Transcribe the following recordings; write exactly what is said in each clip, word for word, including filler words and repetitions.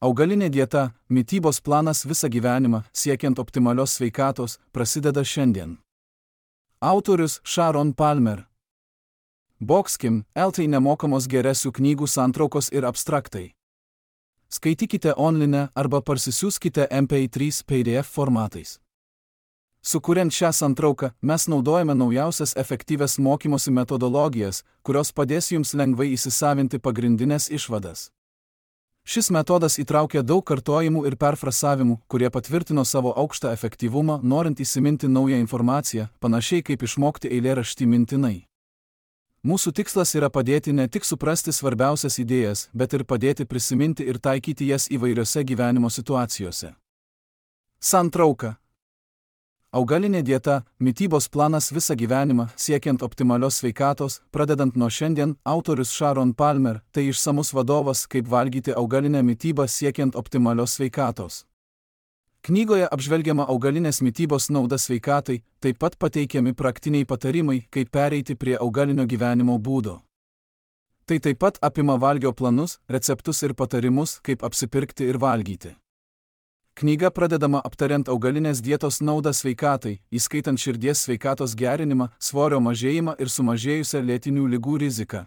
Augalinė dieta, mitybos planas visą gyvenimą, siekiant optimalios sveikatos, prasideda šiandien. Autorius Sharon Palmer. Boxkim, L T nemokamos geresių knygų santraukos ir abstraktai. Skaitykite online arba parsisiųskite M P trys P D F formatais. Sukuriant šią santrauką, mes naudojame naujausias efektyvias mokymosi metodologijas, kurios padės jums lengvai įsisavinti pagrindinės išvadas. Šis metodas įtraukia daug kartojimų ir perfrasavimų, kurie patvirtino savo aukštą efektyvumą, norint įsiminti naują informaciją, panašiai kaip išmokti eilėraštį mintinai. Mūsų tikslas yra padėti ne tik suprasti svarbiausias idėjas, bet ir padėti prisiminti ir taikyti jas įvairiose gyvenimo situacijose. Santrauka. Augalinė dieta, mitybos planas visą gyvenimą, siekiant optimalios sveikatos, pradedant nuo šiandien, autorius Sharon Palmer, tai išsamus vadovas, kaip valgyti augalinę mitybą siekiant optimalios sveikatos. Knygoje apžvelgiama augalinės mitybos nauda sveikatai, taip pat pateikiami praktiniai patarimai, kaip pereiti prie augalinio gyvenimo būdo. Tai taip pat apima valgio planus, receptus ir patarimus, kaip apsipirkti ir valgyti. Knyga pradedama aptariant augalinės dietos naudą sveikatai, įskaitant širdies sveikatos gerinimą, svorio mažėjimą ir sumažėjusią lėtinių ligų riziką.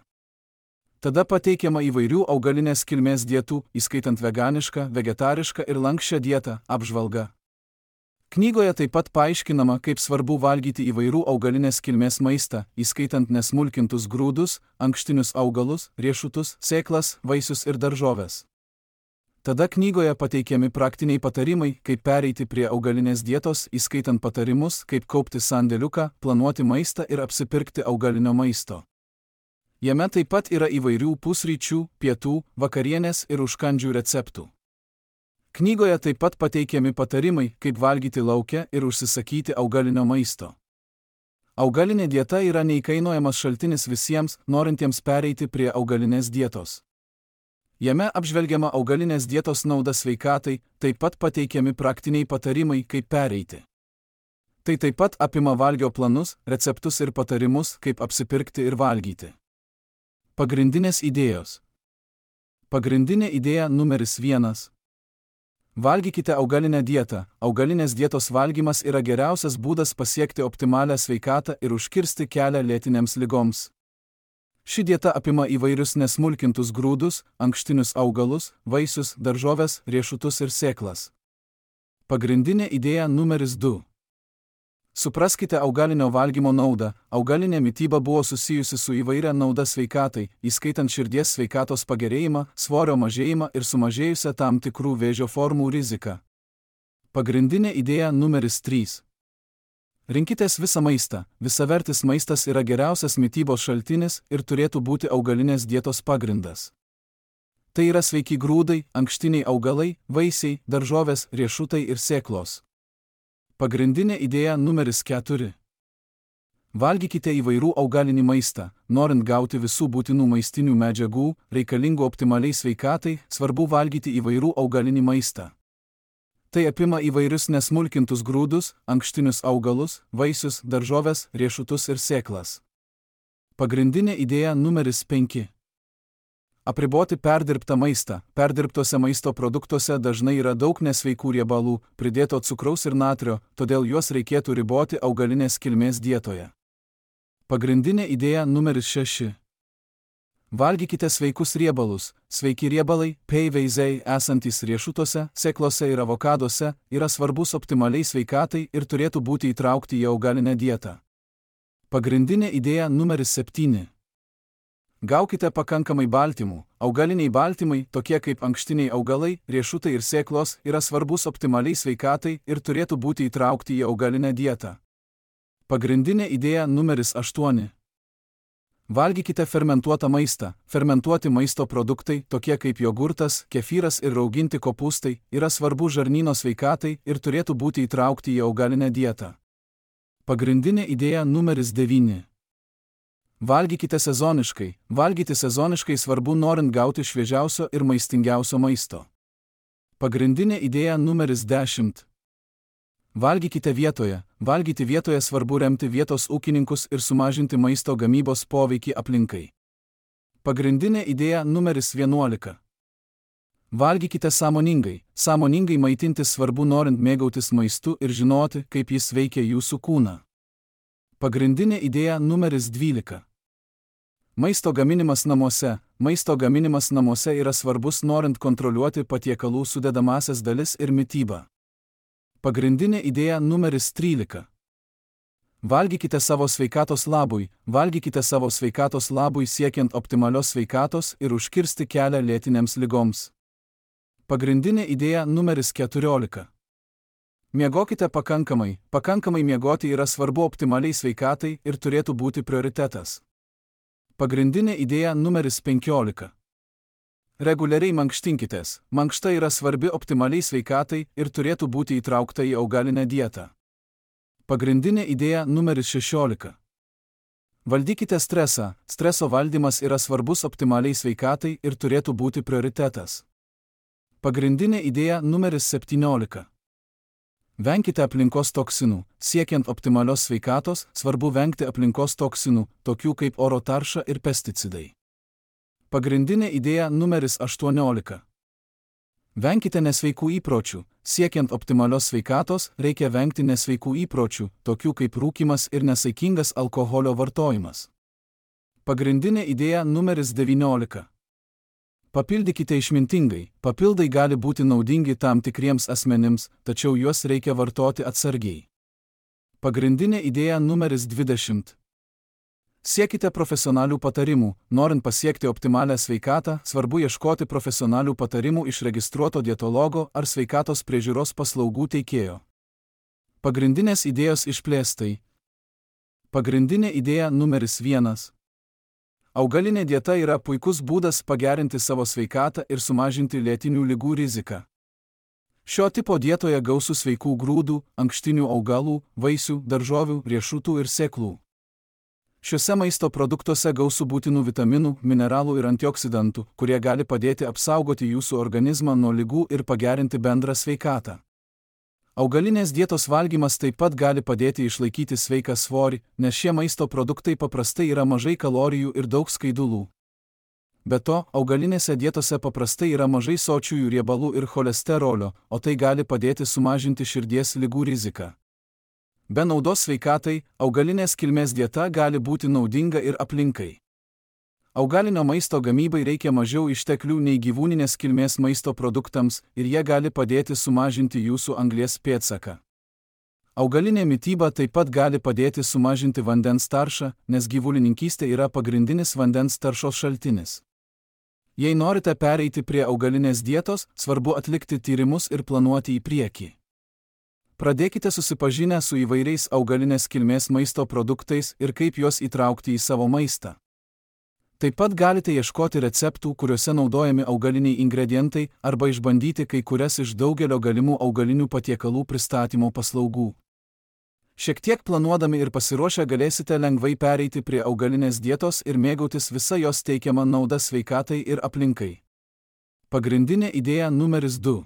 Tada pateikiama įvairių augalinės kilmės dietų, įskaitant veganišką, vegetarišką ir lanksčią dietą, apžvalga. Knygoje taip pat paaiškinama, kaip svarbu valgyti įvairių augalinės kilmės maistą, įskaitant nesmulkintus grūdus, ankštinius augalus, riešutus, sėklas, vaisius ir daržoves. Tada knygoje pateikiami praktiniai patarimai, kaip pereiti prie augalinės dietos, įskaitant patarimus, kaip kaupti sandėliuką, planuoti maistą ir apsipirkti augalinio maisto. Jame taip pat yra įvairių pusryčių, pietų, vakarienės ir užkandžių receptų. Knygoje taip pat pateikiami patarimai, kaip valgyti lauke ir užsisakyti augalinio maisto. Augalinė dieta yra neįkainojamas šaltinis visiems, norintiems pereiti prie augalinės dietos. Jame apžvelgiama augalinės dietos nauda sveikatai, taip pat pateikiami praktiniai patarimai, kaip pereiti. Tai taip pat apima valgio planus, receptus ir patarimus, kaip apsipirkti ir valgyti. Pagrindinės idėjos. Pagrindinė idėja numeris vienas. Valgykite augalinę dietą. Augalinės dietos valgymas yra geriausias būdas pasiekti optimalią sveikatą ir užkirsti kelią lėtinėms ligoms. Ši dieta apima įvairius nesmulkintus grūdus, ankštinius augalus, vaisius, daržoves, riešutus ir sėklas. Pagrindinė idėja numeris du. Supraskite augalinio valgymo naudą. Augalinė mityba buvo susijusi su įvairia nauda sveikatai, įskaitant širdies sveikatos pagerėjimą, svorio mažėjimą ir sumažėjusią tam tikrų vėžio formų riziką. Pagrindinė idėja numeris trys. Rinkitės visą maistą. Visavertis maistas yra geriausias mitybos šaltinis ir turėtų būti augalinės dietos pagrindas. Tai yra sveiki grūdai, ankštiniai augalai, vaisiai, daržovės, riešutai ir sėklos. Pagrindinė idėja numeris keturi. Valgykite įvairių augalinį maistą. Norint gauti visų būtinų maistinių medžiagų, reikalingų optimaliai sveikatai, svarbu valgyti įvairių augalinį maistą. Tai apima įvairius nesmulkintus grūdus, ankštinius augalus, vaisius, daržoves, riešutus ir sėklas. Pagrindinė idėja numeris penki. Apriboti perdirbtą maistą. Perdirbtose maisto produktuose dažnai yra daug nesveikų riebalų, pridėto cukraus ir natrio, todėl juos reikėtų riboti augalinės kilmės dietoje. Pagrindinė idėja numeris šeši. Valgykite sveikus riebalus. Sveiki riebalai, P veizai esantys riešutuose, sėklose ir avokaduose, yra svarbus optimaliai sveikatai ir turėtų būti įtraukti į augalinę dietą. Pagrindinė idėja numeris septyni. Gaukite pakankamai baltymų. Augaliniai baltymai, tokie kaip ankštiniai augalai, riešutai ir sėklos, yra svarbus optimaliai sveikatai ir turėtų būti įtraukti į augalinę dietą. Pagrindinė idėja numeris aštuoni. Valgykite fermentuotą maistą. Fermentuoti maisto produktai, tokie kaip jogurtas, kefyras ir rauginti kopūstai, yra svarbu žarnyno sveikatai ir turėtų būti įtraukti į augalinę dietą. Pagrindinė idėja numeris devyni. Valgykite sezoniškai. Valgyti sezoniškai svarbu norint gauti šviežiausio ir maistingiausio maisto. Pagrindinė idėja numeris dešimt. Valgykite vietoje. Valgyti vietoje svarbu remti vietos ūkininkus ir sumažinti maisto gamybos poveikį aplinkai. Pagrindinė idėja numeris vienuolika. Valgykite sąmoningai. Sąmoningai maitintis svarbu norint mėgautis maistu ir žinoti, kaip jis veikia jūsų kūną. Pagrindinė idėja numeris dvylika. Maisto gaminimas namuose. Maisto gaminimas namuose yra svarbus norint kontroliuoti patiekalų sudedamąsias dalis ir mitybą. Pagrindinė idėja numeris trylika. Valgykite savo sveikatos labui. Valgykite savo sveikatos labui siekiant optimalios sveikatos ir užkirsti kelią lėtinėms ligoms. Pagrindinė idėja numeris keturiolika. Miegokite pakankamai. Pakankamai miegoti yra svarbu optimaliai sveikatai ir turėtų būti prioritetas. Pagrindinė idėja numeris penkiolika. Reguliariai mankštinkitės. Mankšta yra svarbi optimaliai sveikatai ir turėtų būti įtraukta į augalinę dietą. Pagrindinė idėja numeris šešiolika. Valdykite stresą. Streso valdymas yra svarbus optimaliai sveikatai ir turėtų būti prioritetas. Pagrindinė idėja numeris septyniolika. Venkite aplinkos toksinų. Siekiant optimalios sveikatos, svarbu vengti aplinkos toksinų, tokių kaip oro tarša ir pesticidai. Pagrindinė idėja numeris aštuoniolika. Venkite nesveikų įpročių. Siekiant optimalios sveikatos, reikia vengti nesveikų įpročių, tokių kaip rūkymas ir nesaikingas alkoholio vartojimas. Pagrindinė idėja numeris devyniolika. Papildykite išmintingai. Papildai gali būti naudingi tam tikriems asmenims, tačiau juos reikia vartoti atsargiai. Pagrindinė idėja numeris dvidešimt. Siekite profesionalių patarimų. Norint pasiekti optimalią sveikatą, svarbu ieškoti profesionalių patarimų iš registruoto dietologo ar sveikatos priežiūros paslaugų teikėjo. Pagrindinės idėjos išplėstai. Pagrindinė idėja numeris vienas. Augalinė dieta yra puikus būdas pagerinti savo sveikatą ir sumažinti lėtinių ligų riziką. Šio tipo dietoje gausu sveikų grūdų, ankštinių augalų, vaisių, daržovių, riešutų ir sėklų. Šiuose maisto produktuose gausu būtinų vitaminų, mineralų ir antioksidantų, kurie gali padėti apsaugoti jūsų organizmą nuo ligų ir pagerinti bendrą sveikatą. Augalinės dietos valgymas taip pat gali padėti išlaikyti sveiką svorį, nes šie maisto produktai paprastai yra mažai kalorijų ir daug skaidulų. Be to, augalinėse dietose paprastai yra mažai sočiųjų riebalų ir cholesterolio, o tai gali padėti sumažinti širdies ligų riziką. Be naudos sveikatai, augalinės kilmės dieta gali būti naudinga ir aplinkai. Augalinio maisto gamybai reikia mažiau išteklių nei gyvūninės kilmės maisto produktams ir jie gali padėti sumažinti jūsų anglies pėdsaką. Augalinė mityba taip pat gali padėti sumažinti vandens taršą, nes gyvulininkystė yra pagrindinis vandens taršos šaltinis. Jei norite pereiti prie augalinės dietos, svarbu atlikti tyrimus ir planuoti į priekį. Pradėkite susipažinę su įvairiais augalinės kilmės maisto produktais ir kaip juos įtraukti į savo maistą. Taip pat galite ieškoti receptų, kuriuose naudojami augaliniai ingredientai, arba išbandyti kai kurias iš daugelio galimų augalinių patiekalų pristatymo paslaugų. Šiek tiek planuodami ir pasiruošę galėsite lengvai pereiti prie augalinės dietos ir mėgautis visa jos teikiama nauda sveikatai ir aplinkai. Pagrindinė idėja numeris du.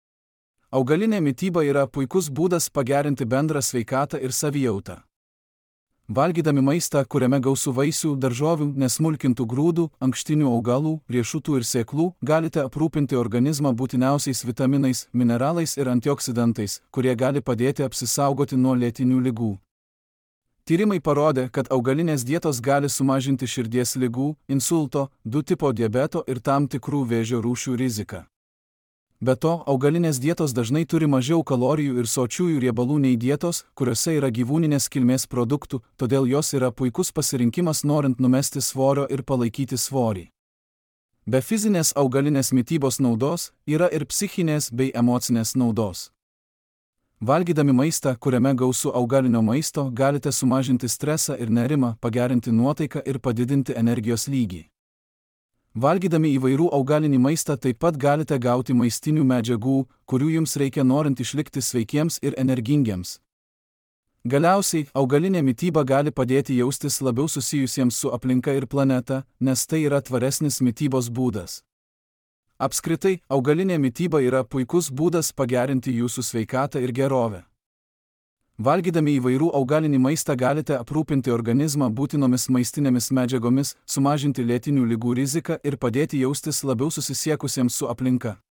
Augalinė mityba yra puikus būdas pagerinti bendrą sveikatą ir savijautą. Valgydami maistą, kuriame gausu vaisių, daržovių, nesmulkintų grūdų, ankštinių augalų, riešutų ir sėklų, galite aprūpinti organizmą būtiniausiais vitaminais, mineralais ir antioksidantais, kurie gali padėti apsisaugoti nuo lėtinių ligų. Tyrimai parodė, kad augalinės dietos gali sumažinti širdies ligų, insulto, du tipo diabeto ir tam tikrų vėžio rūšių riziką. Be to, augalinės dietos dažnai turi mažiau kalorijų ir sočiųjų riebalų nei dietos, kuriuose yra gyvūninės kilmės produktų, todėl jos yra puikus pasirinkimas norint numesti svorio ir palaikyti svorį. Be fizinės augalinės mitybos naudos, yra ir psichinės bei emocinės naudos. Valgydami maistą, kuriame gausu augalinio maisto, galite sumažinti stresą ir nerimą, pagerinti nuotaiką ir padidinti energijos lygį. Valgydami įvairių augalinį maistą taip pat galite gauti maistinių medžiagų, kurių jums reikia norint išlikti sveikiems ir energingiems. Galiausiai, augalinė mityba gali padėti jaustis labiau susijusiems su aplinka ir planeta, nes tai yra tvaresnis mitybos būdas. Apskritai, augalinė mityba yra puikus būdas pagerinti jūsų sveikatą ir gerovę. Valgydami įvairių augalinį maistą galite aprūpinti organizmą būtinomis maistinėmis medžiagomis, sumažinti lėtinių ligų riziką ir padėti jaustis labiau susisiekusiems su aplinka.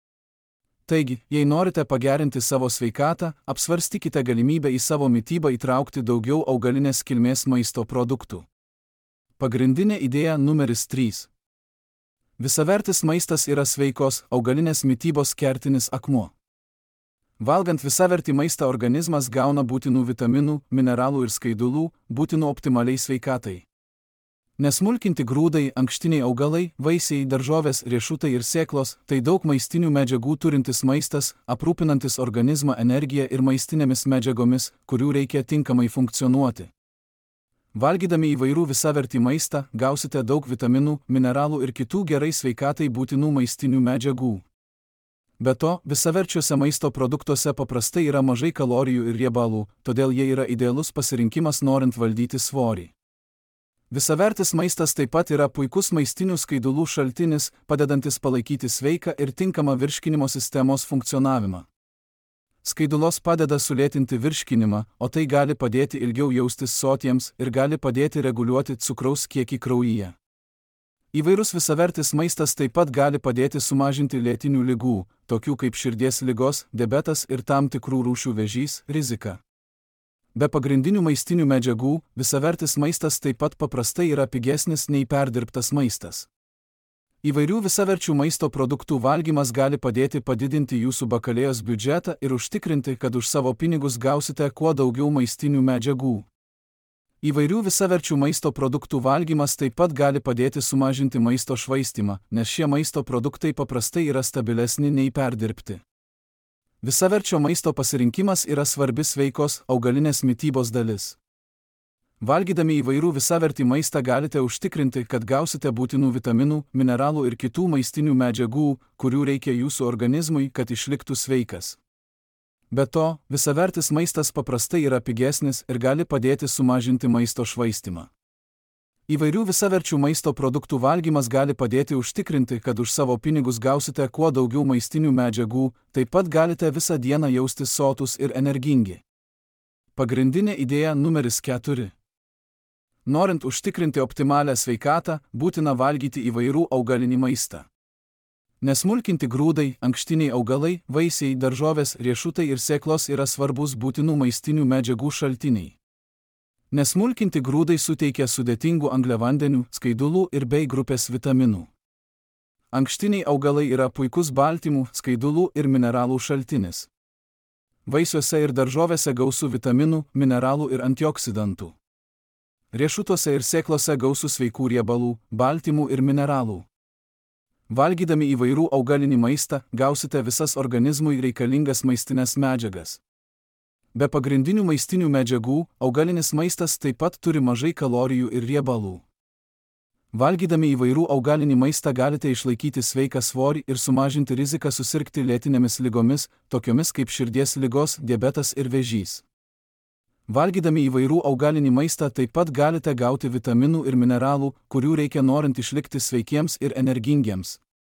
Taigi, jei norite pagerinti savo sveikatą, apsvarstykite galimybę į savo mitybą įtraukti daugiau augalinės kilmės maisto produktų. Pagrindinė idėja numeris trys. Visavertis maistas yra sveikos, augalinės mitybos kertinis akmuo. Valgant visavertį maistą organizmas gauna būtinų vitaminų, mineralų ir skaidulų, būtinų optimaliai sveikatai. Nesmulkinti grūdai, ankštiniai augalai, vaisiai, daržovės, riešutai ir sėklos – tai daug maistinių medžiagų turintis maistas, aprūpinantis organizmą energiją ir maistinėmis medžiagomis, kurių reikia tinkamai funkcionuoti. Valgydami įvairių visavertį maistą, gausite daug vitaminų, mineralų ir kitų gerai sveikatai būtinų maistinių medžiagų. Be to, visaverčiuose maisto produktuose paprastai yra mažai kalorijų ir riebalų, todėl jie yra idealus pasirinkimas norint valdyti svorį. Visavertis maistas taip pat yra puikus maistinių skaidulų šaltinis, padedantis palaikyti sveiką ir tinkamą virškinimo sistemos funkcionavimą. Skaidulos padeda sulėtinti virškinimą, o tai gali padėti ilgiau jaustis sotiems ir gali padėti reguliuoti cukraus kiekį kraujyje. Įvairus visavertis maistas taip pat gali padėti sumažinti lėtinių ligų, tokių kaip širdies ligos, diabetas ir tam tikrų rūšių vėžys, riziką. Be pagrindinių maistinių medžiagų, visavertis maistas taip pat paprastai yra pigesnis nei perdirbtas maistas. Įvairių visaverčių maisto produktų valgymas gali padėti padidinti jūsų bakalėjos biudžetą ir užtikrinti, kad už savo pinigus gausite kuo daugiau maistinių medžiagų. Įvairių visaverčių maisto produktų valgymas taip pat gali padėti sumažinti maisto švaistymą, nes šie maisto produktai paprastai yra stabilesni nei perdirbti. Visaverčio maisto pasirinkimas yra svarbi sveikos, augalinės mitybos dalis. Valgydami įvairių visavertį maistą galite užtikrinti, kad gausite būtinų vitaminų, mineralų ir kitų maistinių medžiagų, kurių reikia jūsų organizmui, kad išliktų sveikas. Be to, visavertis maistas paprastai yra pigesnis ir gali padėti sumažinti maisto švaistymą. Įvairių visaverčių maisto produktų valgymas gali padėti užtikrinti, kad už savo pinigus gausite kuo daugiau maistinių medžiagų, taip pat galite visą dieną jaustis sotus ir energingi. Pagrindinė idėja numeris keturi. Norint užtikrinti optimalią sveikatą, būtina valgyti įvairių augalinį maistą. Nesmulkinti grūdai, ankštiniai augalai, vaisiai, daržovės, riešutai ir sėklos yra svarbus būtinų maistinių medžiagų šaltiniai. Nesmulkinti grūdai suteikia sudėtingų angliavandenių, skaidulų ir bei grupės vitaminų. Ankštiniai augalai yra puikus baltymų, skaidulų ir mineralų šaltinis. Vaisiuose ir daržovėse gausu vitaminų, mineralų ir antioksidantų. Riešutuose ir sėklose gausu sveikų riebalų, baltymų ir mineralų. Valgydami įvairių augalinį maistą, gausite visas organizmui reikalingas maistinės medžiagas. Be pagrindinių maistinių medžiagų, augalinis maistas taip pat turi mažai kalorijų ir riebalų. Valgydami įvairių augalinį maistą galite išlaikyti sveiką svorį ir sumažinti riziką susirgti lėtinėmis ligomis, tokiomis kaip širdies ligos, diabetas ir vėžys. Valgydami įvairių augalinį maistą taip pat galite gauti vitaminų ir mineralų, kurių reikia norint išlikti sveikiems ir energingiems.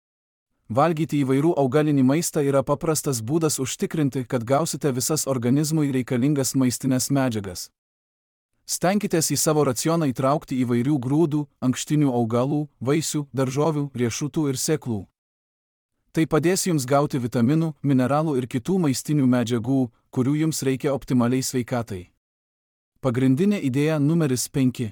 Valgyti įvairių augalinį maistą yra paprastas būdas užtikrinti, kad gausite visas organizmui reikalingas maistinės medžiagas. Stenkitės į savo racioną įtraukti įvairių grūdų, ankštinių augalų, vaisių, daržovių, riešutų ir sėklų. Tai padės jums gauti vitaminų, mineralų ir kitų maistinių medžiagų, kurių jums reikia optimaliai sveikatai. Pagrindinė idėja numeris penki.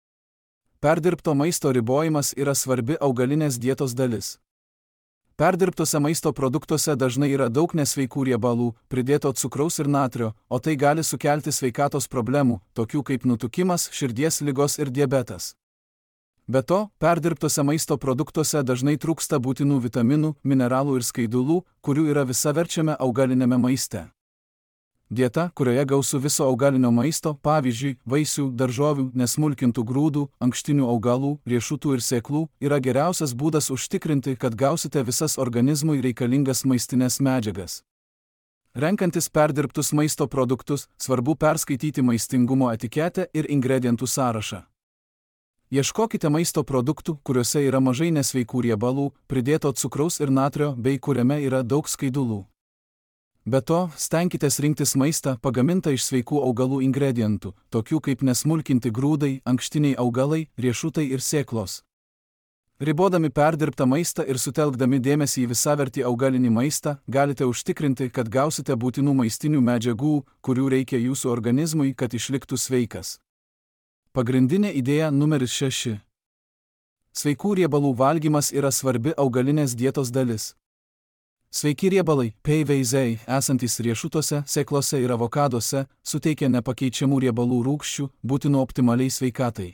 Perdirbto maisto ribojimas yra svarbi augalinės dietos dalis. Perdirbtose maisto produktuose dažnai yra daug nesveikų riebalų, pridėto cukraus ir natrio, o tai gali sukelti sveikatos problemų, tokių kaip nutukimas, širdies ligos ir diabetas. Be to, perdirbtose maisto produktuose dažnai trūksta būtinų vitaminų, mineralų ir skaidulų, kurių yra visaverčiame augalinėme maiste. Dieta, kurioje gausu viso augalinio maisto, pavyzdžiui, vaisių, daržovių, nesmulkintų grūdų, ankštinių augalų, riešutų ir sėklų, yra geriausias būdas užtikrinti, kad gausite visas organizmui reikalingas maistinės medžiagas. Renkantis perdirbtus maisto produktus, svarbu perskaityti maistingumo etiketę ir ingredientų sąrašą. Ieškokite maisto produktų, kuriuose yra mažai nesveikų riebalų, pridėto cukraus ir natrio bei kuriame yra daug skaidulų. Be to, stenkitės rinktis maistą pagamintą iš sveikų augalų ingredientų, tokių kaip nesmulkinti grūdai, ankštiniai augalai, riešutai ir sėklos. Ribodami perdirbtą maistą ir sutelkdami dėmesį į visavertį augalinį maistą, galite užtikrinti, kad gausite būtinų maistinių medžiagų, kurių reikia jūsų organizmui, kad išliktų sveikas. Pagrindinė idėja numeris šeši. Sveikų riebalų valgymas yra svarbi augalinės dietos dalis. Sveiki riebalai, P V Z, esantys riešutuose, sėklose ir avokaduose, suteikia nepakeičiamų riebalų rūgščių, būtinų optimaliai sveikatai.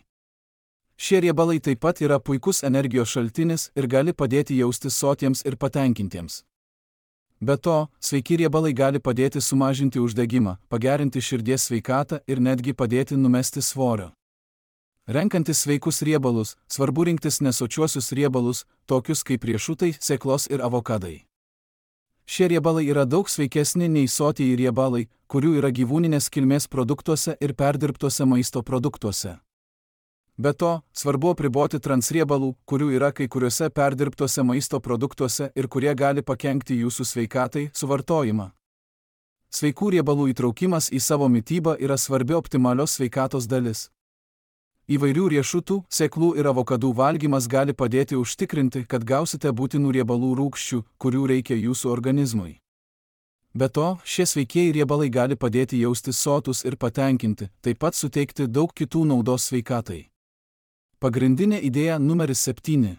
Šie riebalai taip pat yra puikus energijos šaltinis ir gali padėti jaustis sotiems ir patenkintiems. Be to, sveiki riebalai gali padėti sumažinti uždegimą, pagerinti širdies sveikatą ir netgi padėti numesti svorio. Renkantis sveikus riebalus, svarbu rinktis nesočiuosius riebalus, tokius kaip riešutai, sėklos ir avokadai. Šie riebalai yra daug sveikesni nei sotieji riebalai, kurių yra gyvūninės kilmės produktuose ir perdirbtuose maisto produktuose. Be to, svarbu apriboti transriebalų, kurių yra kai kuriuose perdirbtuose maisto produktuose ir kurie gali pakenkti jūsų sveikatai, suvartojimą. Sveikų riebalų įtraukimas į savo mitybą yra svarbi optimalios sveikatos dalis. Įvairių riešutų, sėklų ir avokadų valgymas gali padėti užtikrinti, kad gausite būtinų riebalų rūgščių, kurių reikia jūsų organizmui. Be to, šie sveikieji riebalai gali padėti jaustis sotus ir patenkinti, taip pat suteikti daug kitų naudos sveikatai. Pagrindinė idėja numeris septyni.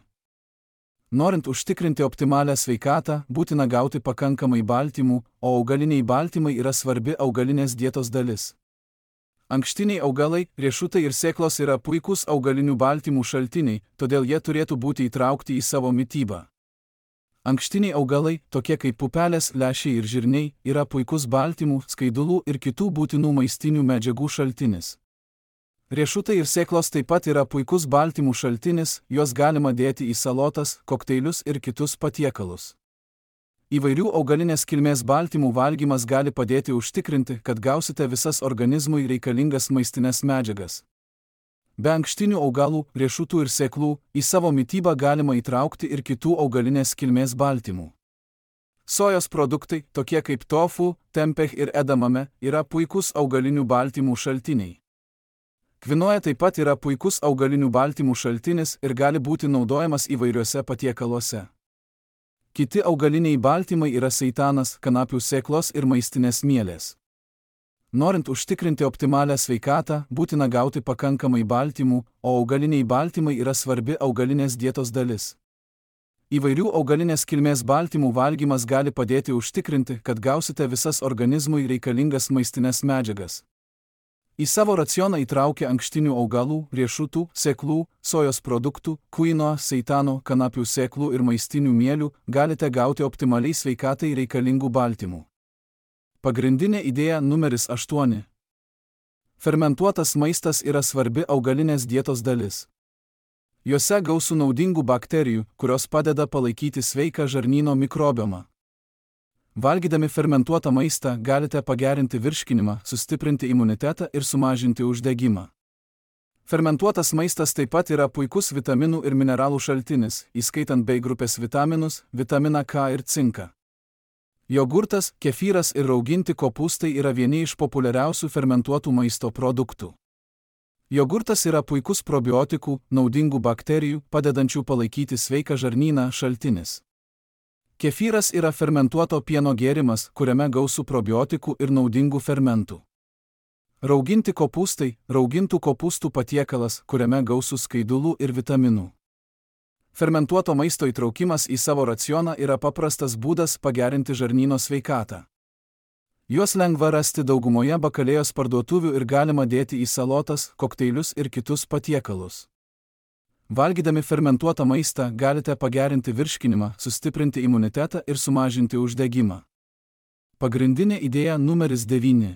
Norint užtikrinti optimalią sveikatą, būtina gauti pakankamai baltymų, o augaliniai baltymai yra svarbi augalinės dietos dalis. Ankštiniai augalai, riešutai ir sėklos yra puikūs augalinių baltymų šaltiniai, todėl jie turėtų būti įtraukti į savo mitybą. Ankštiniai augalai, tokie kaip pupelės, lęšiai ir žirniai, yra puikus baltymų, skaidulų ir kitų būtinų maistinių medžiagų šaltinis. Riešutai ir sėklos taip pat yra puikus baltymų šaltinis, juos galima dėti į salotas, kokteilius ir kitus patiekalus. Įvairių augalinės kilmės baltymų valgymas gali padėti užtikrinti, kad gausite visas organizmui reikalingas maistinės medžiagas. Be ankštinių augalų, riešutų ir sėklų, į savo mitybą galima įtraukti ir kitų augalinės kilmės baltymų. Sojos produktai, tokie kaip tofu, tempeh ir edamame, yra puikus augalinių baltymų šaltiniai. Kvinoja taip pat yra puikus augalinių baltymų šaltinis ir gali būti naudojamas įvairiuose patiekaluose. Kiti augaliniai baltymai yra seitanas, kanapių sėklos ir maistinės mielės. Norint užtikrinti optimalią sveikatą, būtina gauti pakankamai baltymų, o augaliniai baltymai yra svarbi augalinės dietos dalis. Įvairių augalinės kilmės baltymų valgymas gali padėti užtikrinti, kad gausite visas organizmui reikalingas maistinės medžiagas. Į savo racioną įtraukia ankštinių augalų, riešutų, sėklų, sojos produktų, kuino, seitano, kanapių sėklų ir maistinių mielių, galite gauti optimaliai sveikatai reikalingų baltymų. Pagrindinė idėja numeris aštuoni. Fermentuotas maistas yra svarbi augalinės dietos dalis. Juose gausu naudingų bakterijų, kurios padeda palaikyti sveiką žarnyno mikrobiomą. Valgydami fermentuotą maistą galite pagerinti virškinimą, sustiprinti imunitetą ir sumažinti uždegimą. Fermentuotas maistas taip pat yra puikus vitaminų ir mineralų šaltinis, įskaitant B grupės vitaminus, vitaminą K ir cinką. Jogurtas, kefyras ir rauginti kopūstai yra vieni iš populiariausių fermentuotų maisto produktų. Jogurtas yra puikus probiotikų, naudingų bakterijų, padedančių palaikyti sveiką žarnyną šaltinis. Kefyras yra fermentuoto pieno gėrimas, kuriame gausu probiotikų ir naudingų fermentų. Rauginti kopūstai, raugintų kopūstų patiekalas, kuriame gausu skaidulų ir vitaminų. Fermentuoto maisto įtraukimas į savo racioną yra paprastas būdas pagerinti žarnyno sveikatą. Juos lengva rasti daugumoje bakalėjos parduotuvių ir galima dėti į salotas, kokteilius ir kitus patiekalus. Valgydami fermentuotą maistą galite pagerinti virškinimą, sustiprinti imunitetą ir sumažinti uždegimą. Pagrindinė idėja numeris devyni.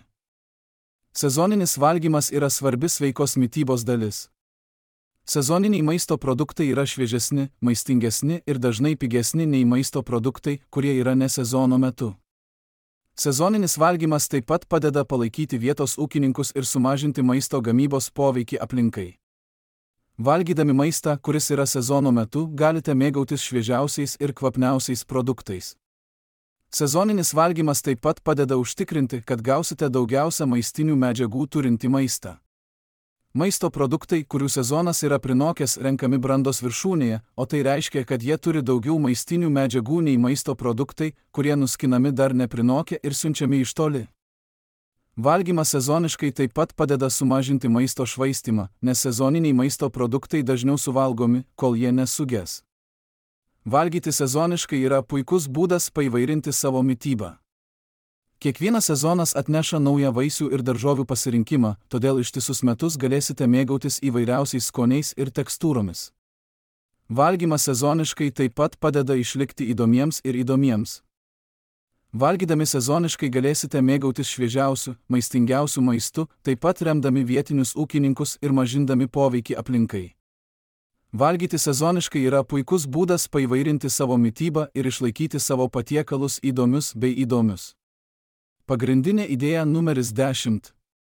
Sezoninis valgymas yra svarbi sveikos mitybos dalis. Sezoniniai maisto produktai yra šviežesni, maistingesni ir dažnai pigesni nei maisto produktai, kurie yra ne sezono metu. Sezoninis valgymas taip pat padeda palaikyti vietos ūkininkus ir sumažinti maisto gamybos poveikį aplinkai. Valgydami maistą, kuris yra sezono metu, galite mėgautis šviežiausiais ir kvapniausiais produktais. Sezoninis valgymas taip pat padeda užtikrinti, kad gausite daugiausia maistinių medžiagų turintį maistą. Maisto produktai, kurių sezonas yra prinokęs, renkami brandos viršūnėje, o tai reiškia, kad jie turi daugiau maistinių medžiagų nei maisto produktai, kurie nuskinami dar neprinokę ir siunčiami iš toli. Valgymas sezoniškai taip pat padeda sumažinti maisto švaistymą, nes sezoniniai maisto produktai dažniau suvalgomi, kol jie nesuges. Valgyti sezoniškai yra puikus būdas paįvairinti savo mitybą. Kiekvienas sezonas atneša naują vaisių ir daržovių pasirinkimą, todėl ištisus metus galėsite mėgautis įvairiausiais skoniais ir tekstūromis. Valgymas sezoniškai taip pat padeda išlikti įdomiems ir įdomiems. Valgydami sezoniškai galėsite mėgautis šviežiausių, maistingiausių maistu, taip pat remdami vietinius ūkininkus ir mažindami poveikį aplinkai. Valgyti sezoniškai yra puikus būdas paįvairinti savo mitybą ir išlaikyti savo patiekalus įdomius bei įdomius. Pagrindinė idėja numeris dešimt.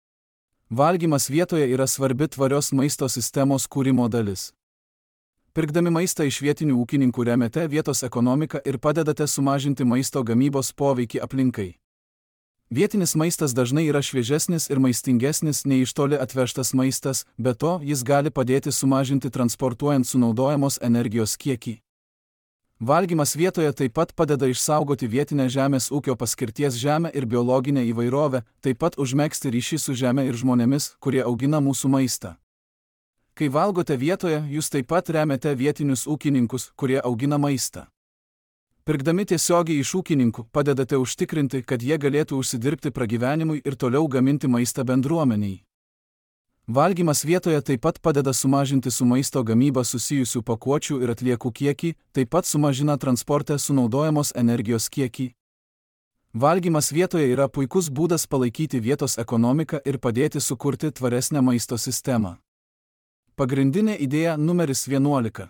Valgymas vietoje yra svarbi tvarios maisto sistemos kūrimo dalis. Pirkdami maistą iš vietinių ūkininkų remiate vietos ekonomiką ir padedate sumažinti maisto gamybos poveikį aplinkai. Vietinis maistas dažnai yra šviežesnis ir maistingesnis nei iš toli atvežtas maistas, be to jis gali padėti sumažinti transportuojant sunaudojamos energijos kiekį. Valgymas vietoje taip pat padeda išsaugoti vietinę žemės ūkio paskirties žemę ir biologinę įvairovę, taip pat užmegzti ryšį su žeme ir žmonėmis, kurie augina mūsų maistą. Kai valgote vietoje, jūs taip pat remiate vietinius ūkininkus, kurie augina maistą. Pirkdami tiesiogiai iš ūkininkų, padedate užtikrinti, kad jie galėtų užsidirbti pragyvenimui ir toliau gaminti maistą bendruomeniai. Valgymas vietoje taip pat padeda sumažinti su maisto gamyba susijusių pakuočių ir atliekų kiekį, taip pat sumažina transporte sunaudojamos energijos kiekį. Valgymas vietoje yra puikus būdas palaikyti vietos ekonomiką ir padėti sukurti tvaresnę maisto sistemą. Pagrindinė idėja numeris vienuolika.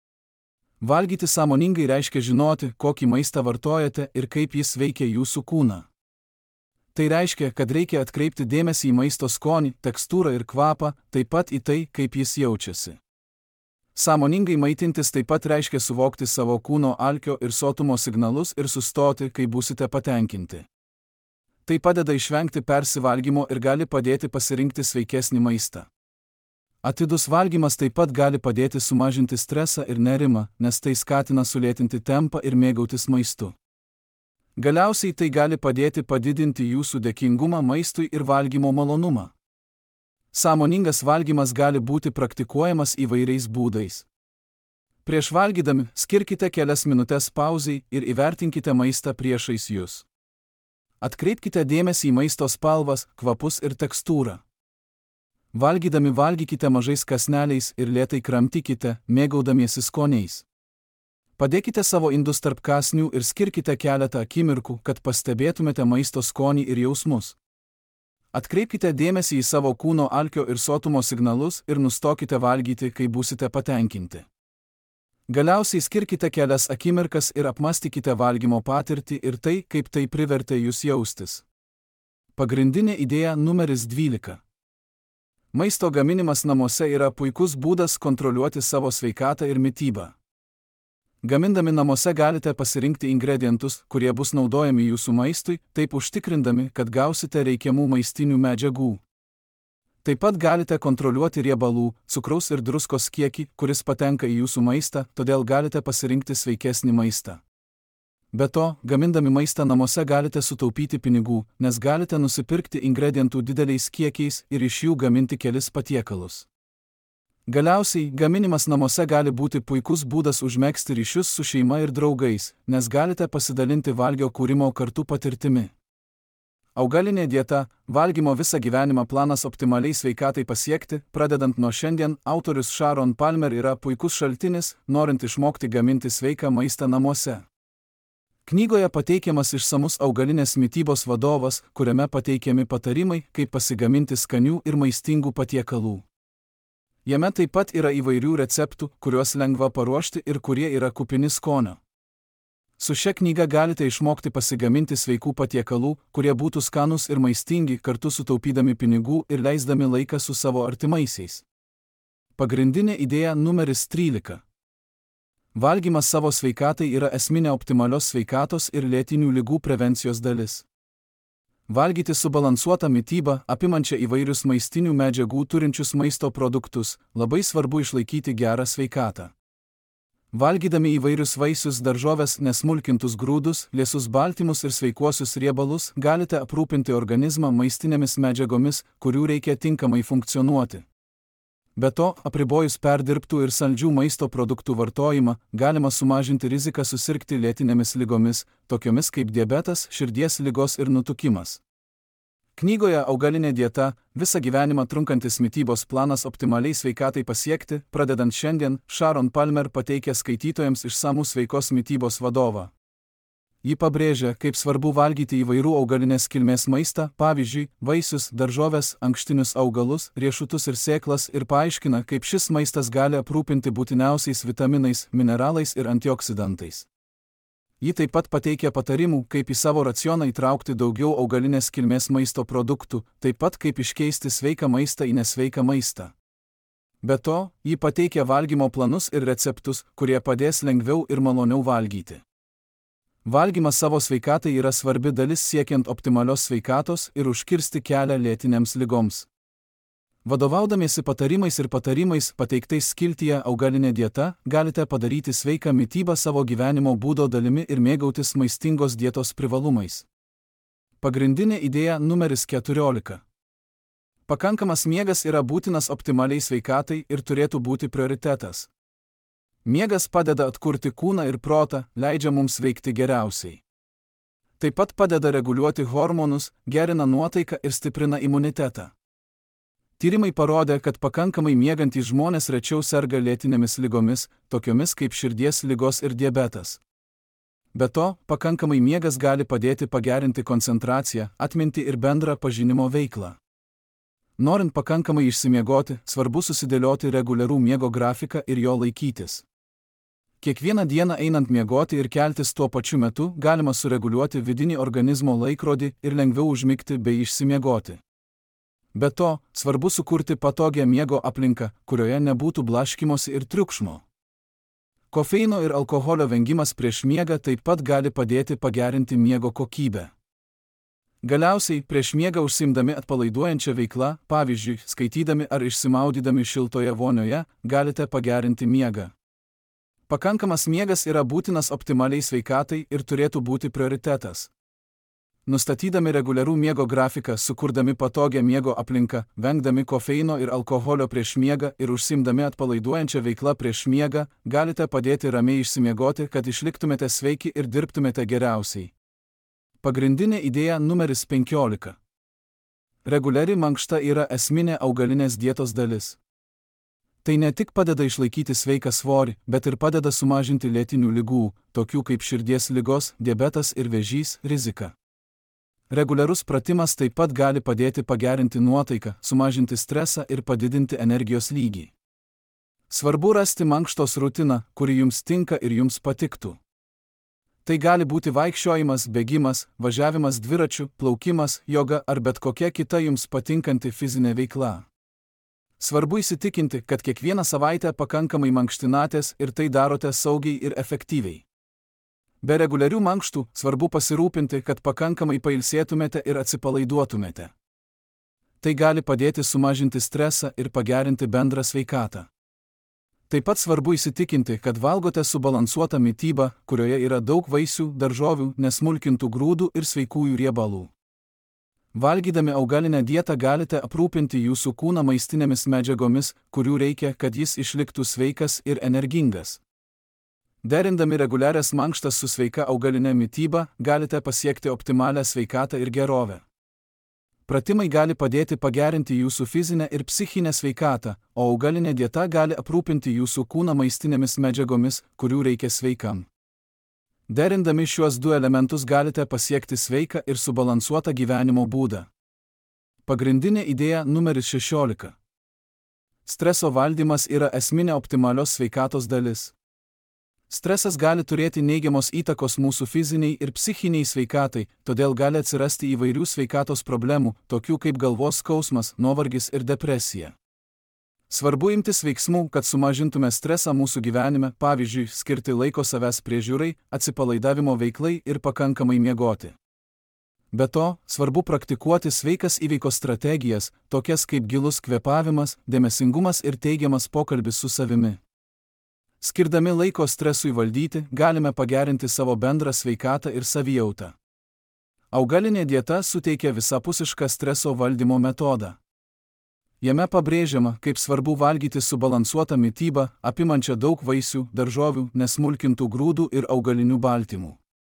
Valgyti sąmoningai reiškia žinoti, kokį maistą vartojate ir kaip jis veikia jūsų kūną. Tai reiškia, kad reikia atkreipti dėmesį į maisto skonį, tekstūrą ir kvapą, taip pat į tai, kaip jis jaučiasi. Sąmoningai maitintis taip pat reiškia suvokti savo kūno alkio ir sotumo signalus ir sustoti, kai būsite patenkinti. Tai padeda išvengti persivalgymo ir gali padėti pasirinkti sveikesnį maistą. Atidus valgymas taip pat gali padėti sumažinti stresą ir nerimą, nes tai skatina sulėtinti tempą ir mėgautis maistu. Galiausiai tai gali padėti padidinti jūsų dėkingumą maistui ir valgymo malonumą. Sąmoningas valgymas gali būti praktikuojamas įvairiais būdais. Prieš valgydami, skirkite kelias minutes pauzei ir įvertinkite maistą priešais jus. Atkreipkite dėmesį į maisto spalvas, kvapus ir tekstūrą. Valgydami valgykite mažais kąsneliais ir lėtai kramtykite, mėgaudamiesi skoniais. Padėkite savo indus tarp kąsnių ir skirkite keletą akimirkų, kad pastebėtumėte maisto skonį ir jausmus. Atkreipkite dėmesį į savo kūno alkio ir sotumo signalus ir nustokite valgyti, kai būsite patenkinti. Galiausiai skirkite kelias akimirkas ir apmąstykite valgymo patirtį ir tai, kaip tai privertė jūs jaustis. Pagrindinė idėja numeris dvylika. Maisto gaminimas namuose yra puikus būdas kontroliuoti savo sveikatą ir mitybą. Gamindami namuose galite pasirinkti ingredientus, kurie bus naudojami jūsų maistui, taip užtikrindami, kad gausite reikiamų maistinių medžiagų. Taip pat galite kontroliuoti riebalų, cukraus ir druskos kiekį, kuris patenka į jūsų maistą, todėl galite pasirinkti sveikesnį maistą. Be to, gamindami maistą namuose galite sutaupyti pinigų, nes galite nusipirkti ingredientų dideliais kiekiais ir iš jų gaminti kelis patiekalus. Galiausiai, gaminimas namuose gali būti puikus būdas užmegzti ryšius su šeima ir draugais, nes galite pasidalinti valgio kūrimo kartu patirtimi. Augalinė dieta, valgymo visą gyvenimą planas optimaliai sveikatai pasiekti, pradedant nuo šiandien, autorius Sharon Palmer yra puikus šaltinis, norint išmokti gaminti sveiką maistą namuose. Knygoje pateikiamas išsamus augalinės mitybos vadovas, kuriame pateikiami patarimai, kaip pasigaminti skanių ir maistingų patiekalų. Jame taip pat yra įvairių receptų, kuriuos lengva paruošti ir kurie yra kupini skonio. Su šia knyga galite išmokti pasigaminti sveikų patiekalų, kurie būtų skanūs ir maistingi, kartu sutaupydami pinigų ir leisdami laiką su savo artimaisiais. Pagrindinė idėja numeris trylika. Valgymas savo sveikatai yra esminė optimalios sveikatos ir lėtinių ligų prevencijos dalis. Valgyti subalansuotą mitybą, apimančią įvairius maistinių medžiagų turinčius maisto produktus, labai svarbu išlaikyti gerą sveikatą. Valgydami įvairius vaisius, daržoves, nesmulkintus grūdus, liesus baltymus ir sveikuosius riebalus, galite aprūpinti organizmą maistinėmis medžiagomis, kurių reikia tinkamai funkcionuoti. Be to, apribojus perdirbtų ir saldžių maisto produktų vartojimą, galima sumažinti riziką susirgti lėtinėmis ligomis, tokiomis kaip diabetas, širdies ligos ir nutukimas. Knygoje Augalinė dieta – visą gyvenimą trunkantis mitybos planas optimaliai sveikatai pasiekti, pradedant šiandien, Sharon Palmer pateikia skaitytojams išsamų sveikos mitybos vadovą. Ji pabrėžia, kaip svarbu valgyti įvairių augalinės kilmės maistą, pavyzdžiui, vaisius, daržoves, ankštinius augalus, riešutus ir sėklas, ir paaiškina, kaip šis maistas gali aprūpinti būtiniausiais vitaminais, mineralais ir antioksidantais. Ji taip pat pateikia patarimų, kaip į savo racioną įtraukti daugiau augalinės kilmės maisto produktų, taip pat kaip iškeisti sveiką maistą į nesveiką maistą. Be to, ji pateikia valgymo planus ir receptus, kurie padės lengviau ir maloniau valgyti. Valgymas savo sveikatai yra svarbi dalis siekiant optimalios sveikatos ir užkirsti kelią lėtinėms ligoms. Vadovaudamiesi patarimais ir patarimais pateiktais skiltyje Augalinė dieta, galite padaryti sveiką mitybą savo gyvenimo būdo dalimi ir mėgautis maistingos dietos privalumais. Pagrindinė idėja numeris keturiolika. Pakankamas miegas yra būtinas optimaliai sveikatai ir turėtų būti prioritetas. Miegas padeda atkurti kūną ir protą, leidžia mums veikti geriausiai. Taip pat padeda reguliuoti hormonus, gerina nuotaiką ir stiprina imunitetą. Tyrimai parodė, kad pakankamai miegantys žmonės rečiau serga lėtinėmis ligomis, tokiomis kaip širdies ligos ir diabetas. Be to, pakankamai miegas gali padėti pagerinti koncentraciją, atmintį ir bendrą pažinimo veiklą. Norint pakankamai išsimiegoti, svarbu susidėlioti reguliarų miego grafiką ir jo laikytis. Kiekvieną dieną einant miegoti ir keltis tuo pačiu metu galima sureguliuoti vidinį organizmo laikrodį ir lengviau užmigti bei išsimiegoti. Be to, svarbu sukurti patogią miego aplinką, kurioje nebūtų blaškymosi ir triukšmo. Kofeino ir alkoholio vengimas prieš miegą taip pat gali padėti pagerinti miego kokybę. Galiausiai, prieš miegą užsiimdami atpalaiduojančią veiklą, pavyzdžiui, skaitydami ar išsimaudydami šiltoje vonioje, galite pagerinti miegą. Pakankamas miegas yra būtinas optimaliai sveikatai ir turėtų būti prioritetas. Nustatydami reguliarų miego grafiką, sukurdami patogią miego aplinką, vengdami kofeino ir alkoholio prieš miegą ir užsiimdami atpalaiduojančią veiklą prieš miegą, galite padėti ramiai išsimiegoti, kad išliktumėte sveiki ir dirbtumėte geriausiai. Pagrindinė idėja numeris penkiolika. Reguliari mankšta yra esminė augalinės dietos dalis. Tai ne tik padeda išlaikyti sveiką svorį, bet ir padeda sumažinti lėtinių ligų, tokių kaip širdies ligos, diabetas ir vėžys, riziką. Reguliarus pratimas taip pat gali padėti pagerinti nuotaiką, sumažinti stresą ir padidinti energijos lygį. Svarbu rasti mankštos rutiną, kuri jums tinka ir jums patiktų. Tai gali būti vaikščiojimas, bėgimas, važiavimas dviračiu, plaukimas, joga ar bet kokia kita jums patinkanti fizinė veikla. Svarbu įsitikinti, kad kiekvieną savaitę pakankamai mankštinatės ir tai darote saugiai ir efektyviai. Be reguliarių mankštų svarbu pasirūpinti, kad pakankamai pailsėtumėte ir atsipalaiduotumėte. Tai gali padėti sumažinti stresą ir pagerinti bendrą sveikatą. Taip pat svarbu įsitikinti, kad valgote subalansuotą mitybą, kurioje yra daug vaisių, daržovių, nesmulkintų grūdų ir sveikųjų riebalų. Valgydami augalinę dietą galite aprūpinti jūsų kūną maistinėmis medžiagomis, kurių reikia, kad jis išliktų sveikas ir energingas. Derindami reguliarias mankštas su sveika augalinė mityba, galite pasiekti optimalią sveikatą ir gerovę. Pratimai gali padėti pagerinti jūsų fizinę ir psichinę sveikatą, o augalinė dieta gali aprūpinti jūsų kūną maistinėmis medžiagomis, kurių reikia sveikam. Derindami šiuos du elementus galite pasiekti sveiką ir subalansuotą gyvenimo būdą. Pagrindinė idėja numeris šešiolika. Streso valdymas yra esminė optimalios sveikatos dalis. Stresas gali turėti neigiamos įtakos mūsų fiziniai ir psichiniai sveikatai, todėl gali atsirasti įvairių sveikatos problemų, tokių kaip galvos skausmas, nuovargis ir depresija. Svarbu imtis veiksmų, kad sumažintume stresą mūsų gyvenime, pavyzdžiui, skirti laiko savęs priežiūrai, atsipalaidavimo veiklai ir pakankamai miegoti. Be to, svarbu praktikuoti sveikas įveikos strategijas, tokias kaip gilus kvėpavimas, dėmesingumas ir teigiamas pokalbis su savimi. Skirdami laiko stresui valdyti, galime pagerinti savo bendrą sveikatą ir savijautą. Augalinė dieta suteikia visapusišką streso valdymo metodą. Jame pabrėžiama, kaip svarbu valgyti subalansuotą mitybą, apimančią daug vaisių, daržovių, nesmulkintų grūdų ir augalinių baltymų.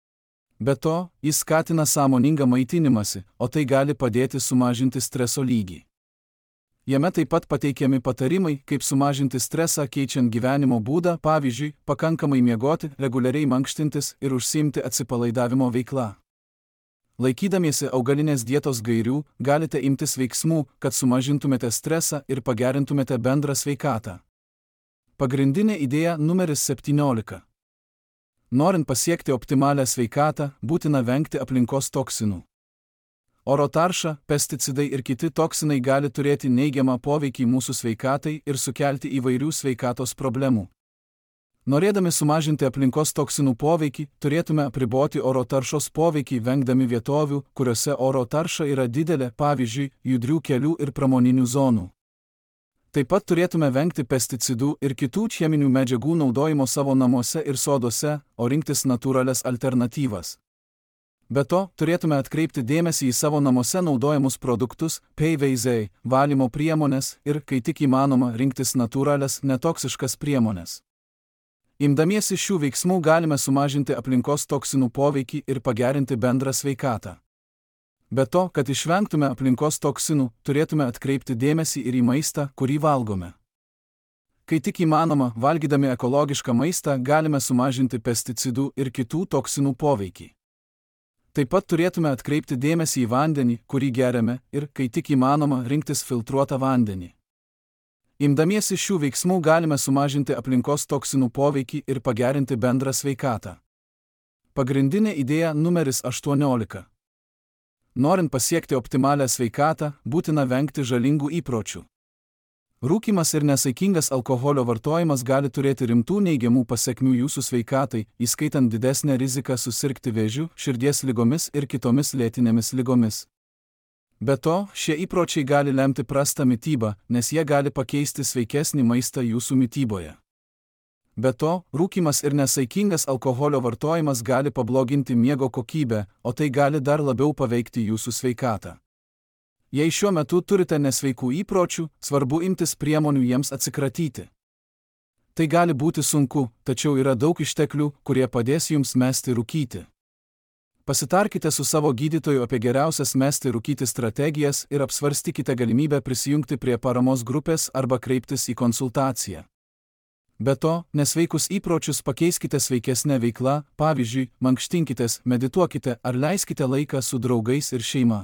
Be to, jis skatina sąmoningą maitinimąsi, o tai gali padėti sumažinti streso lygį. Jame taip pat pateikiami patarimai, kaip sumažinti stresą keičiant gyvenimo būdą, pavyzdžiui, pakankamai miegoti, reguliariai mankštintis ir užsiimti atsipalaidavimo veiklą. Laikydamiesi augalinės dietos gairių, galite imtis veiksmų, kad sumažintumėte stresą ir pagerintumėte bendrą sveikatą. Pagrindinė idėja numeris septyniolika. Norint pasiekti optimalią sveikatą, būtina vengti aplinkos toksinų. Oro tarša, pesticidai ir kiti toksinai gali turėti neigiamą poveikį mūsų sveikatai ir sukelti įvairių sveikatos problemų. Norėdami sumažinti aplinkos toksinų poveikį, turėtume apriboti oro taršos poveikį vengdami vietovių, kuriuose oro tarša yra didelė, pavyzdžiui, judrių kelių ir pramoninių zonų. Taip pat turėtume vengti pesticidų ir kitų cheminių medžiagų naudojimo savo namuose ir soduose, o rinktis natūralias alternatyvas. Be to, turėtume atkreipti dėmesį į savo namuose naudojamus produktus, P V C, valymo priemonės ir, kai tik įmanoma, rinktis natūralias, netoksiškas priemonės. Imdamiesi šių veiksmų galime sumažinti aplinkos toksinų poveikį ir pagerinti bendrą sveikatą. Be to, kad išvengtume aplinkos toksinų, turėtume atkreipti dėmesį ir į maistą, kurį valgome. Kai tik įmanoma, valgydami ekologišką maistą galime sumažinti pesticidų ir kitų toksinų poveikį. Taip pat turėtume atkreipti dėmesį į vandenį, kurį geriame, ir, kai tik įmanoma, rinktis filtruotą vandenį. Imdamiesi šių veiksmų galime sumažinti aplinkos toksinų poveikį ir pagerinti bendrą sveikatą. Pagrindinė idėja numeris aštuoniolika. Norint pasiekti optimalią sveikatą, būtina vengti žalingų įpročių. Rūkymas ir nesaikingas alkoholio vartojimas gali turėti rimtų neigiamų pasekmių jūsų sveikatai, įskaitant didesnę riziką susirgti vėžiu, širdies ligomis ir kitomis lėtinėmis ligomis. Be to, šie įpročiai gali lemti prastą mitybą, nes jie gali pakeisti sveikesnį maistą jūsų mityboje. Be to, rūkymas ir nesaikingas alkoholio vartojimas gali pabloginti miego kokybę, o tai gali dar labiau paveikti jūsų sveikatą. Jei šiuo metu turite nesveikų įpročių, svarbu imtis priemonių jiems atsikratyti. Tai gali būti sunku, tačiau yra daug išteklių, kurie padės jums mesti rūkyti. Pasitarkite su savo gydytoju apie geriausias mesti rūkyti strategijas ir apsvarstykite galimybę prisijungti prie paramos grupės arba kreiptis į konsultaciją. Be to, nesveikus įpročius pakeiskite sveikesnę veiklą, pavyzdžiui, mankštinkitės, medituokite ar leiskite laiką su draugais ir šeima.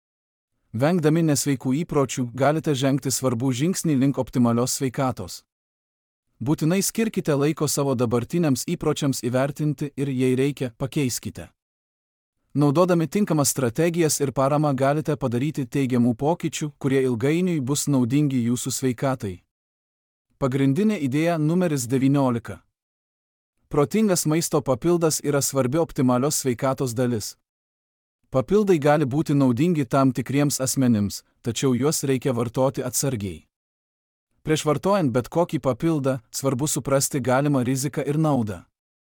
Vengdami nesveikų įpročių galite žengti svarbų žingsnį link optimalios sveikatos. Būtinai skirkite laiko savo dabartiniams įpročiams įvertinti ir, jei reikia, pakeiskite. Naudodami tinkamas strategijas ir paramą galite padaryti teigiamų pokyčių, kurie ilgainiui bus naudingi jūsų sveikatai. Pagrindinė idėja numeris devyniolika. Protingas maisto papildas yra svarbi optimalios sveikatos dalis. Papildai gali būti naudingi tam tikriems asmenims, tačiau juos reikia vartoti atsargiai. Prieš vartojant bet kokį papildą, svarbu suprasti galimą riziką ir naudą.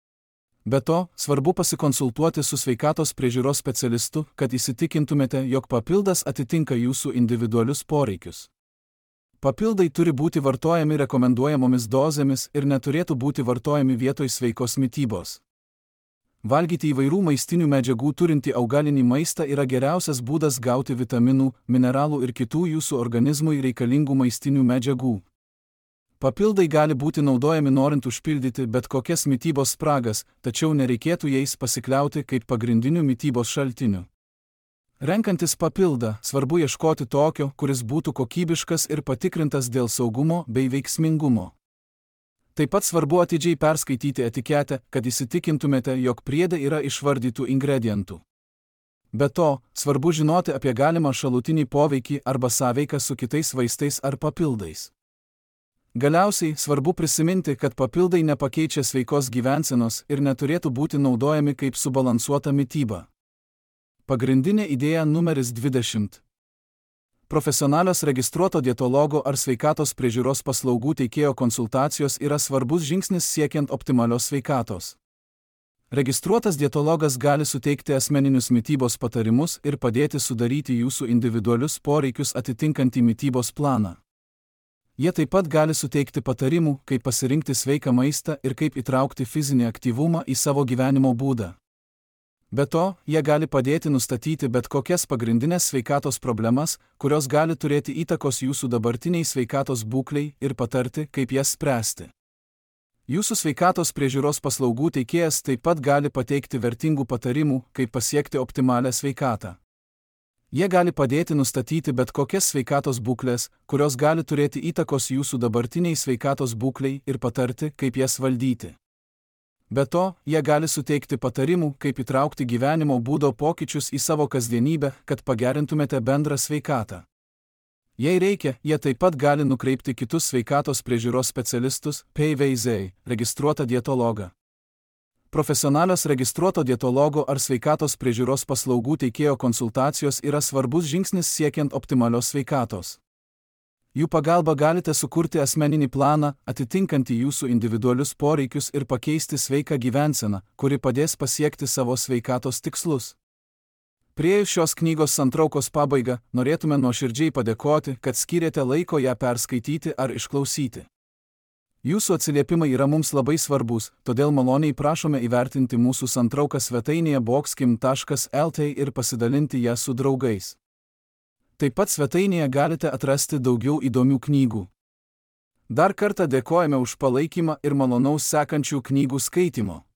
Be to, svarbu pasikonsultuoti su sveikatos priežiūros specialistu, kad įsitikintumėte, jog papildas atitinka jūsų individualius poreikius. Papildai turi būti vartojami rekomenduojamomis dozėmis ir neturėtų būti vartojami vietoj sveikos mitybos. Valgyti įvairių maistinių medžiagų turintį augalinį maistą yra geriausias būdas gauti vitaminų, mineralų ir kitų jūsų organizmui reikalingų maistinių medžiagų. Papildai gali būti naudojami norint užpildyti bet kokias mitybos spragas, tačiau nereikėtų jais pasikliauti kaip pagrindiniu mitybos šaltiniu. Renkantis papildą, svarbu ieškoti tokio, kuris būtų kokybiškas ir patikrintas dėl saugumo bei veiksmingumo. Taip pat svarbu atidžiai perskaityti etiketę, kad įsitikintumėte, jog priede yra išvardytų ingredientų. Be to, svarbu žinoti apie galimą šalutinį poveikį arba sąveiką su kitais vaistais ar papildais. Galiausiai, svarbu prisiminti, kad papildai nepakeičia sveikos gyvensenos ir neturėtų būti naudojami kaip subalansuota mityba. Pagrindinė idėja numeris dvidešimt. Profesionalios registruoto dietologo ar sveikatos priežiūros paslaugų teikėjo konsultacijos yra svarbus žingsnis siekiant optimalios sveikatos. Registruotas dietologas gali suteikti asmeninius mitybos patarimus ir padėti sudaryti jūsų individualius poreikius atitinkantį mitybos planą. Jie taip pat gali suteikti patarimų, kaip pasirinkti sveiką maistą ir kaip įtraukti fizinį aktyvumą į savo gyvenimo būdą. Be to, jie gali padėti nustatyti bet kokias pagrindinės sveikatos problemas, kurios gali turėti įtakos jūsų dabartiniai sveikatos būklei ir patarti, kaip jas spręsti. Jūsų sveikatos priežiūros paslaugų teikėjas taip pat gali pateikti vertingų patarimų, kaip pasiekti optimalią sveikatą. Jie gali padėti nustatyti bet kokias sveikatos būklės, kurios gali turėti įtakos jūsų dabartiniai sveikatos būklei ir patarti, kaip jas valdyti. Be to, jie gali suteikti patarimų, kaip įtraukti gyvenimo būdo pokyčius į savo kasdienybę, kad pagerintumėte bendrą sveikatą. Jei reikia, jie taip pat gali nukreipti kitus sveikatos priežiūros specialistus, P V Z, registruotą dietologą. Profesionalios registruoto dietologo ar sveikatos priežiūros paslaugų teikėjo konsultacijos yra svarbus žingsnis siekiant optimalios sveikatos. Jų pagalba galite sukurti asmeninį planą, atitinkantį jūsų individualius poreikius ir pakeisti sveiką gyvenseną, kuri padės pasiekti savo sveikatos tikslus. Priėjus šios knygos santraukos pabaigą, norėtume nuoširdžiai padėkoti, kad skyrėte laiko ją perskaityti ar išklausyti. Jūsų atsiliepimai yra mums labai svarbus, todėl maloniai prašome įvertinti mūsų santrauką svetainėje boxkim taškas L T ir pasidalinti ją su draugais. Taip pat svetainėje galite atrasti daugiau įdomių knygų. Dar kartą dėkojame už palaikymą ir malonaus sekančių knygų skaitimo.